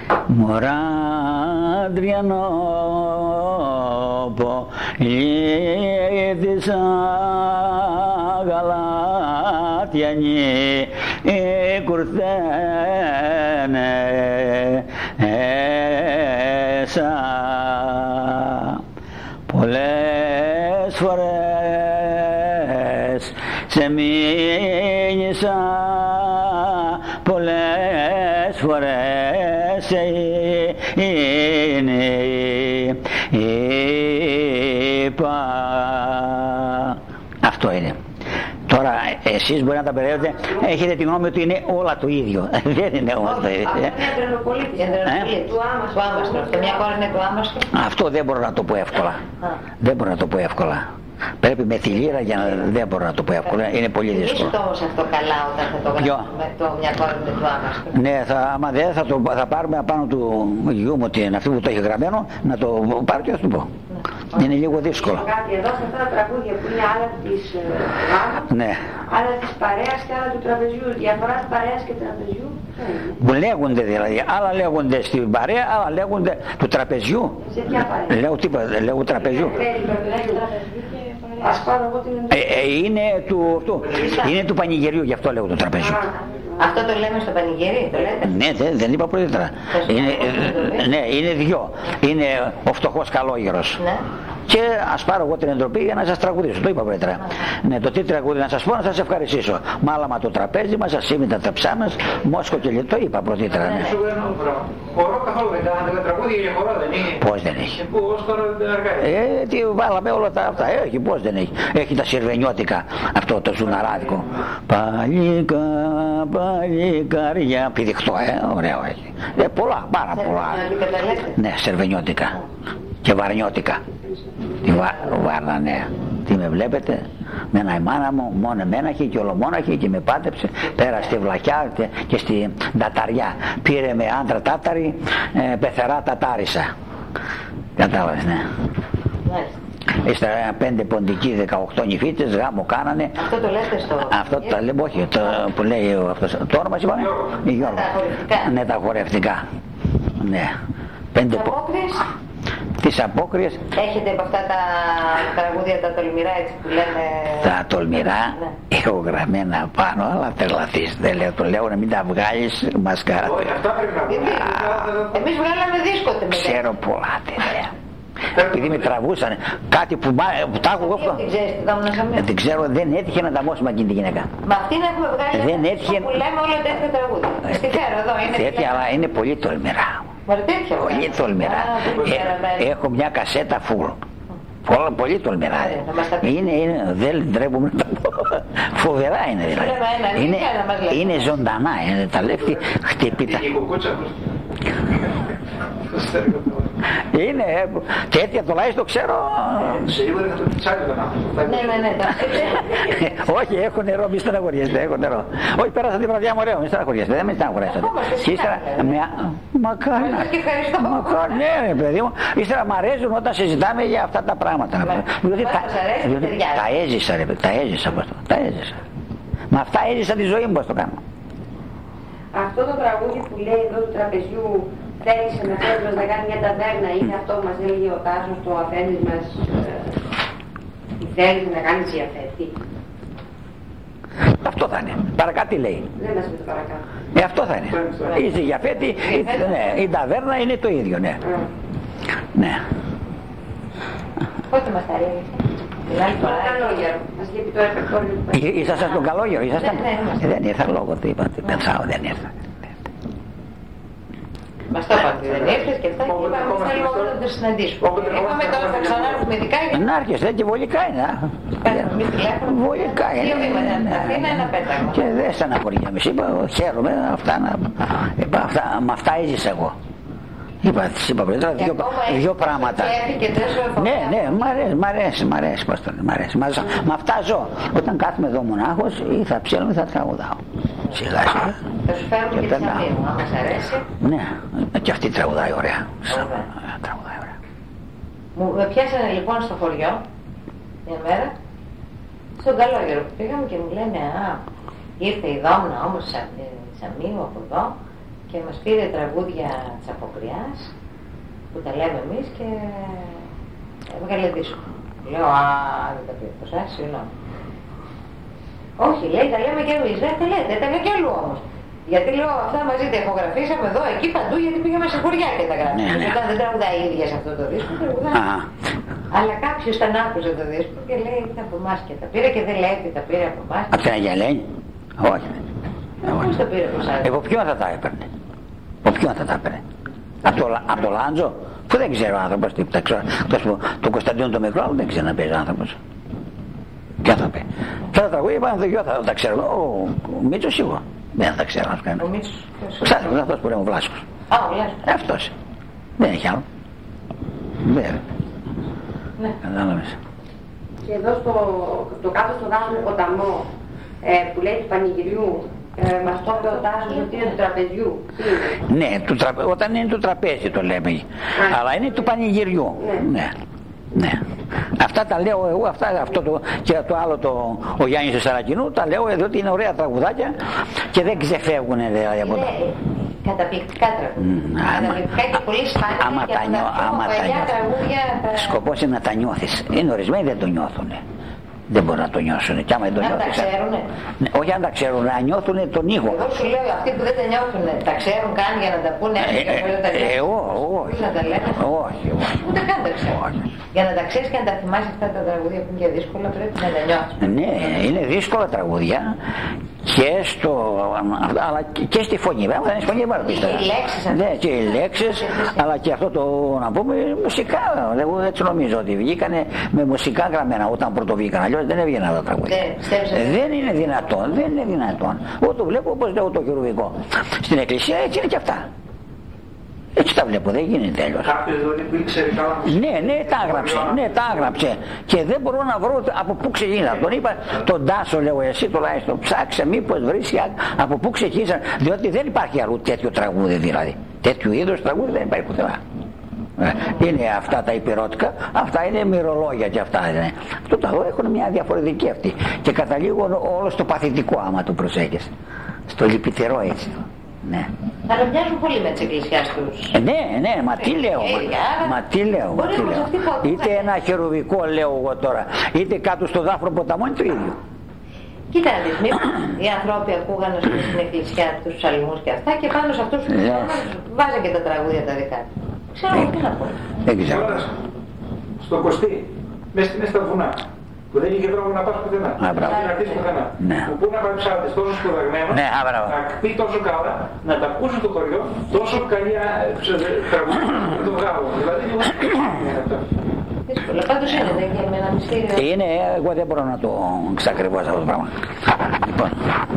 Μωράντριανό πολίτησα γαλάτιανή κουρθένεσα πολλές φορές σε μίλησα, πολλές φορές σε είπα. Αυτό είναι. Τώρα εσείς μπορεί να τα μπερδεύετε, έχετε τη γνώμη ότι είναι όλα το ίδιο. Δεν είναι όλα το ίδιο. Αυτό είναι Αντρενοπολίτη, του Άμαστρο. Μια χώρα είναι του Άμαστρο. Αυτό δεν μπορώ να το πω εύκολα. Δεν μπορώ να το πω εύκολα. Πρέπει με τη λύρα για να... δεν μπορώ να το πω εύκολα. Είναι πολύ δύσκολο. Λύσου το όμως αυτό καλά όταν θα το γράψουμε μια κόρη με του Άμαστρο. Ναι, άμα δεν θα πάρουμε απάνω του γιού μου ότι είναι αυτή που το έχει γραμμένο, να το πάρω και θα του πω. Είναι λίγο δύσκολο. Κάτι εδώ σε αυτά τα τραγούδια που είναι άλλα της γάμου, ναι, άλλα της παρέας και άλλα του τραπεζιού. Διαφορά της παρέας και τραπεζιού. Μου λέγονται δηλαδή, άλλα λέγονται στην παρέα, άλλα λέγονται του τραπεζιού. Σε ποια παρέα? Λέω τίποτα, λέγω τραπεζιού. Είναι του πανηγυριού, γι' αυτό λέγω το τραπεζιού. Αυτό το λέμε στο πανηγύρι, το λέτε? Ναι, δεν είπα πρωτήτερα. Ναι, είναι δυο. Είναι ο φτωχός καλόγερος. Ναι. Και ας πάρω εγώ την εντροπή για να σας τραγουδήσω. Το είπα πρωτήτερα. Ναι, το τι τραγούδι να σας πω, να σας ευχαριστήσω. Μάλαμα το τραπέζι μας, ασήμητα τα ψά μας, Μόσκο και το είπα πρωτήτερα. Ναι. Χορό καθόλου δεν τα τραγούδια για χορό δεν έχει? Πώς δεν έχει? Πού ως τώρα δεν αργάει? Τι βάλαμε όλα τα αυτά. Έχει, πώς δεν έχει? Έχει τα σερβενιώτικα, αυτό το ζουναράδικο. Παλικάρια, πηδιχτό, ωραίο έχει. Πολλά, πάρα πολλά. Ναι, σερβενιώτικα και βαρνιώτικα. Τη Βάρνα, ναι. Τι με βλέπετε? Μένα η μάνα μου μόνο εμέναχη και ολομόναχη και με πάτεψε. Πέρα στη Βλαχιά και στη Ταταριά. Πήρε με άντρα Τάταρη, πεθερά Τατάρισα. Κατάλαβες, ναι. Ύστερα 5 ποντικοί 18 νηφίτες γάμο κάνανε. Αυτό το λέτε στο... Αυτό το λέμε, όχι, το που λέει αυτός. Το όνομα είπαμε? Γιώργο. Ναι, τα χορευτικά. Ναι. 5 απόκριες. Τις απόκριες. Έχετε από αυτά τα τραγούδια τα τολμηρά, έτσι που λέμε? Τα τολμηρά, ναι. Έχω γραμμένα πάνω, αλλά τρελαθείς. Δεν λέω, το λέω να μην τα βγάλεις μασκάρα. Εμείς βγάλαμε δίσκο. Ξέρω πολλά τέτοια. Επειδή με τραβούσανε κάτι που τα έχω εγώ. Δεν ξέρω, δεν έτυχε να τα μώσουμε εκείνη τη γυναίκα. Μα αυτήν έχουμε βγάλει. Δεν έτυχε. Που λέμε όλα τέτοια τραγούδια. Στη φέρω εδώ είναι. Τέτοια, αλλά είναι πολύ τολμηρά. Πολύ τολμηρά. Έχω μια κασέτα full. Πολύ τολμηρά. Δεν τρέπουμε να τα πω. Φοβερά είναι δηλαδή. Είναι ζωντανά. Τα λέφτη χτυπήτα. Είναι τέτοια τουλάχιστον ξέρω. Σίγουρα θα το τσάκι τον άνθρωπο. Ναι. Όχι, έχω νερό, μη στεναχωριέστε, έχω νερό. Όχι, πέρασα την βραδιά μου ωραίο, μη στεναχωριέστε, δεν με στεναχωριέσατε. Και ύστερα μακάρι, ναι παιδί μου, ύστερα μ' αρέσουν όταν συζητάμε για αυτά τα πράγματα. Διότι τα έζησα ρε, τα έζησα. Με αυτά έζησα τη ζωή μου, πώς το κάνω. Αυτό το τραγούδι που λέει εδώ του τραπεζιού, θέλησε με θέλει να κάνει μια ταβέρνα, είναι αυτό που μας έλεγε ο Τάσος, το αφέντης μας, θέλησε να κάνει διαφέτη. Αυτό θα είναι. Παρακάτω τι λέει? Δεν μας πει το παρακάτω. Αυτό θα είναι. Είσαι διαφέτη, η ταβέρνα είναι το ίδιο, ναι. Ναι. Πότε μας τα ρίξε? Ήσασταν στον Καλόγερο, ήσασταν? Δεν ήρθα λόγω του, είπατε, πενσάω, δεν ήρθα. Μας το είπατε, δεν ήρθες και αυτά και είπαμε θέλουμε όλα να το συναντήσουμε. Είπαμε τώρα θα ξανάρθουμε ειδικά γιατί... Να έρχεσαι και βολικά είναι. Βολικά είναι. Ένα πέταγμα. Και δεν στεναχωριέμαι. Είπα, χαίρομαι, με αυτά έζησα εγώ. Είπα πριν τώρα δύο πράγματα. Ναι, μ' αρέσει πώς το λένε, μ' αυτά ζω. Όταν κάθομαι εδώ μονάχος ή θα ψέλνω ή θα τραγουδάω. Σιγά σιγά. Θα σου φέρω και τη σαμί μου, αν μας αρέσει. Ναι, και αυτή τραγουδάει ωραία. Με πιάσανε λοιπόν στο χωριό μια μέρα, στον Καλόγερο που πήγαμε και μου λένε ήρθε η Δόμνα όμως Σαμίου από εδώ και μας πήρε τραγούδια της Αποκριάς που τα λέμε εμείς και έβγαλε δίσκο. Λέω, δεν τα πήρε, συγγνώμη. Όχι, λέει, τα λέμε και εμείς. Δεν τα λέτε, τα λέω κι αλλού όμως. Γιατί λέω, αυτά μαζί τα ηχογραφήσαμε εδώ, εκεί παντού, γιατί πήγαμε σε χωριά και τα γράψαμε. Όταν δεν τραγουδάει η ίδια σε αυτό το δίσκο, τραγουδάει. Αλλά κάποιος τον άκουσε το δίσκο και λέει, ήταν από εμάς και τα πήρε και δεν λέει ότι τα πήρε από εμάς. Από την Αγία Ελένη? Όχι. Πώς τα πήρε από εσάς? Από ποιον θα τα έπαιρνε? Από ποιον θα τα έπαιρνε? Από το Λάντζο? Που δεν ξέρω ο άνθρωπος, το Κωνσταντίνο το Μικρό, δεν ξέρω να παίζει ο άνθρωπος. Ποια θα πει? Ποια τα τραγούδια πάνω δεν τα ξέρω. Ο Μίτσος σίγουρα. Δεν τα ξέρω. Ο Μίτσος. Ξέρετε, είναι αυτός που λέμε ο Βλάσκος. Α, ο Βλάσκος. Αυτός. Δεν έχει άλλο. Δεν. Ναι. Κατάλαβες. Και εδώ στο κάτω στο δάσο ποταμό που λέει του πανηγυριού, μας το είπε ο Τάσος ότι είναι του τραπεζιού. Ναι, όταν είναι του τραπέζι το λέμε. Αλλά είναι του πανηγυριού. Ναι. Ναι. Αυτά τα λέω εγώ, και το άλλο ο Γιάννης του Σαρακινού, τα λέω εδώ ότι είναι ωραία τραγουδάκια και δεν ξεφεύγουν δηλαδή από τα... Καταπληκτικά τραγούδια. Καταπληκτικά και πολύ σπάνια και από τα παλιά τραγούδια. Σκοπός είναι να τα νιώθεις. Είναι ορισμένοι δεν το νιώθουν. Δεν μπορούν να το νιώσουν. Και άμα δεν το νιώθεις. Τα ξέρουνε. Ναι, όχι αν τα ξέρουν, να νιώθουν τον ήχο. Εγώ σου λέω αυτοί που δεν τα νιώθουν, τα ξέρουν καν για να τα πούνε. Όχι. Να τα λένε. Όχι. Ούτε καν τα ξέρουν. Για να τα ξέρεις και να τα θυμάσαι αυτά τα τραγούδια που είναι και δύσκολα, πρέπει να τα νιώθεις. Ναι, είναι δύσκολα τραγούδια αλλά και στη φωνή. Βέβαια δεν είναι φωνή, και οι λέξεις, αλλά και αυτό το να πούμε μουσικά. Εγώ έτσι νομίζω ότι βγήκανε με μουσικά γραμμένα όταν πρώτο βγήκαν. Αλλιώς δεν έβγαιναν τα τραγούδια. Δεν είναι δυνατόν. Εγώ το βλέπω όπως λέω το χειρουργικό. Στην εκκλησία έτσι είναι και αυτά. Έτσι τα βλέπω, δεν γίνεται αλλιώς. Κάποιος δηλαδή που ήξερε καλά μουσικά. Ναι, τα έγραψε. Και δεν μπορώ να βρω από πού ξεκίνησαν. Τον είπα, τον Τάσο, λέω, εσύ τουλάχιστον ψάξε μήπως βρεις από πού ξεκίνησαν. Διότι δεν υπάρχει αλλού τέτοιο τραγούδι δηλαδή. Τέτοιου είδους τραγούδι δεν υπάρχει πουθενά. Είναι αυτά τα υπηρώτικα, αυτά είναι μυρολόγια και αυτά είναι. Αυτό τα εδώ έχουν μια διαφορετική αυτή. Και καταλήγουν όλο στο παθητικό άμα το προσέχεις. Στο λυπητερό έτσι. Ναι. Αλλά μοιάζουν πολύ με τις εκκλησιάς τους. Ναι, μα τι λέω. Είτε ένα χερουβικό λέω εγώ τώρα, είτε κάτω στο Δάφρο ποταμό είναι το ίδιο. Κοίτα να δεις, οι άνθρωποι ακούγανε στην εκκλησιά τους ψαλμούς και αυτά και πάνω σε αυτούς τους βάζαν και τα τραγούδια τα δικά τους. Ξέρω τι να πω. Δεν ξέρω. Στο Κωστή, μέσα στα βουνά. Που δεν είχε δρόμο να πας πουθενά. Να αρχίσει πουθενά. Που πού να πάει ψάλτες τόσο σπουδαγμένο, να πει τόσο καλά, να τα ακούσει το χωριό, τόσο καλή τραγούδια με το βγάλω. Δηλαδή δύσκολα. Πάντως είναι, δεν είναι ένα μυστήριο. Είναι, εγώ δεν μπορώ να το ξακριβώσω αυτό το πράγμα. Λοιπόν.